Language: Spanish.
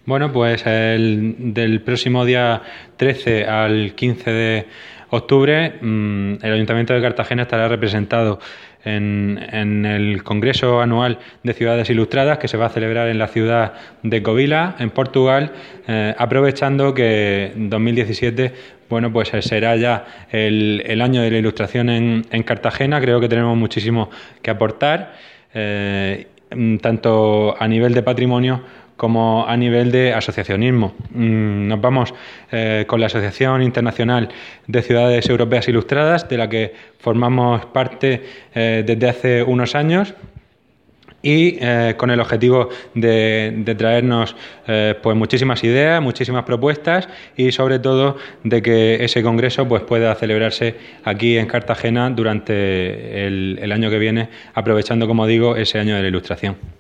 Bueno, pues del próximo día 13 al 15 de octubre, el Ayuntamiento de Cartagena estará representado en el Congreso Anual de Ciudades Ilustradas, que se va a celebrar en la ciudad de Covila, en Portugal, aprovechando que 2017 bueno, pues será ya el año de la ilustración en Cartagena. Creo que tenemos muchísimo que aportar, tanto a nivel de patrimonio como a nivel de asociacionismo. Nos vamos con la Asociación Internacional de Ciudades Europeas Ilustradas, de la que formamos parte desde hace unos años, y con el objetivo de traernos pues muchísimas ideas, muchísimas propuestas, y sobre todo de que ese congreso pues pueda celebrarse aquí en Cartagena durante el año que viene, aprovechando, como digo, ese año de la Ilustración.